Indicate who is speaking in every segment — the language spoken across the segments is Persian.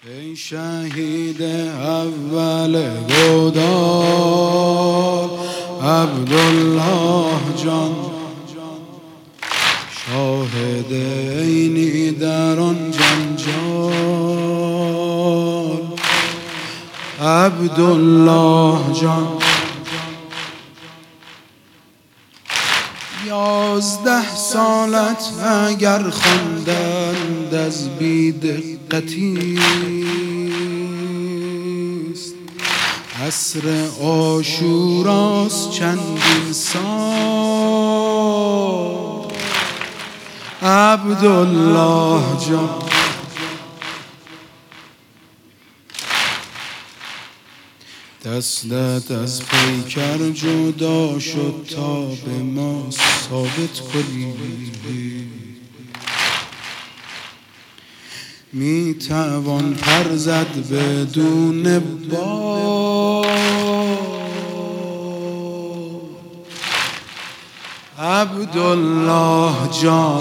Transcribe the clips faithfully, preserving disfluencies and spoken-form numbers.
Speaker 1: ای شهید اول گودال عبدالله جان، شاهد عینی در آن جنجال. عبدالله جان یازده سالت اگر خواندند از بی‌دقتیست، عصر عاشوراست چندین سال. عبدالله جان دستت از پیکر جدا شد تا به ما ثابت کنی می توان پر زد بدون بال. عبدالله جان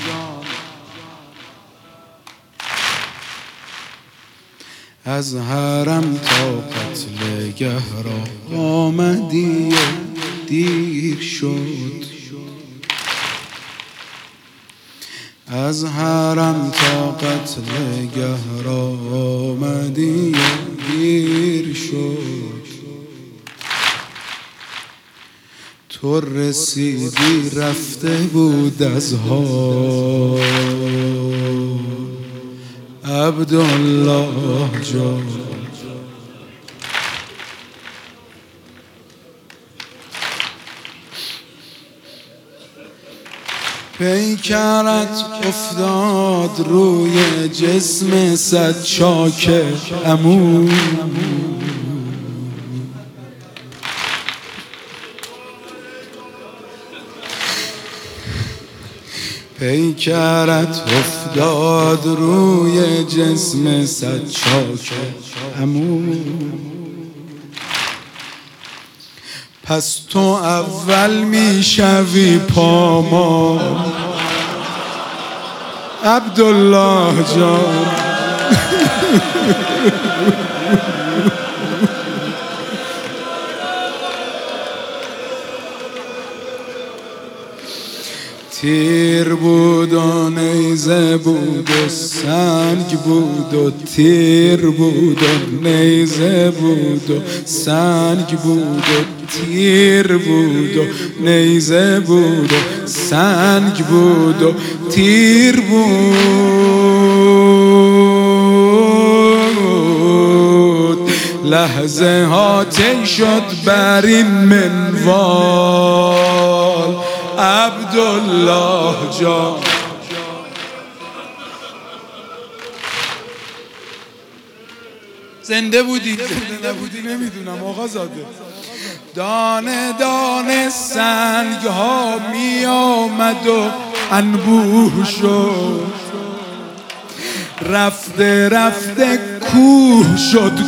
Speaker 1: از حرم تا قتلگه را آمدی و دیر شد، از حرم تا قتلگه را آمدی و دیر شد. تو رسیدی رفته بود از حال. عبدالله جان پیکرت افتاد روی جسم صد چاک عمو، پیکرت افتاد روی جسم صد چاک عمو. پس تو اول میشوی پامال. عبدالله جان تیر بود و نیزه بود و سنگ بود و تیر بود و نیزه بود و سنگ بود و تیر بود و نیزه بود و سنگ بود و تیر بود. لحظه ها طی شد بر این منوال. عبدالله جان زنده بودی زنده نبودی نمیدونم آقا زاده. دانه دانه سنگ ها می آمد و انبوه شد، رفته رفته کوه شد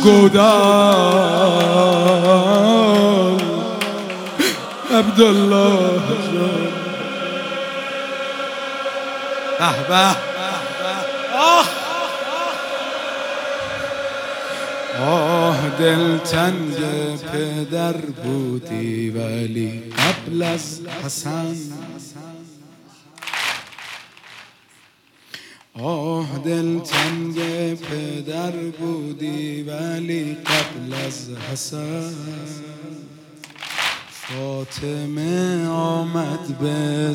Speaker 1: گودال. عبدالله جان به به آه دلتنگ پدر بودی ولی قبل از حسن. آه دلتنگ پدر بودی ولی قبل از حسن. فاطمه آمد به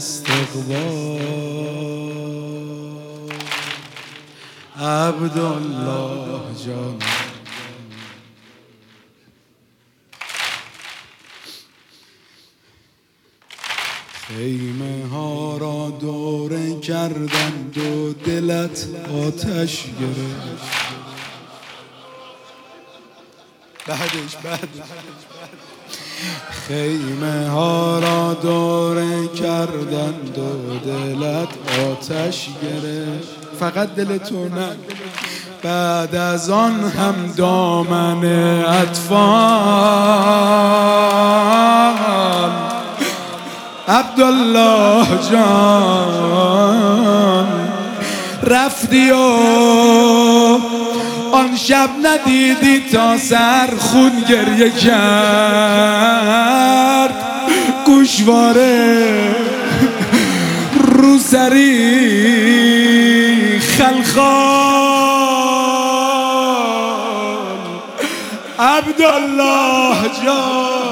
Speaker 1: استقبال. عبدالله جان خیمه ها را دوره کردند و دلت آتش گرفت. بعدش بعد خیمه ها را دوره کردند و دلت آتش گرفت. فقط دلتو نه، بعد از آن هم دامن اطفال. عبدالله جان رفتی و آن شب ندیدی تا سر خون گریه کرد گوشواره روسری خلخال عبدالله جان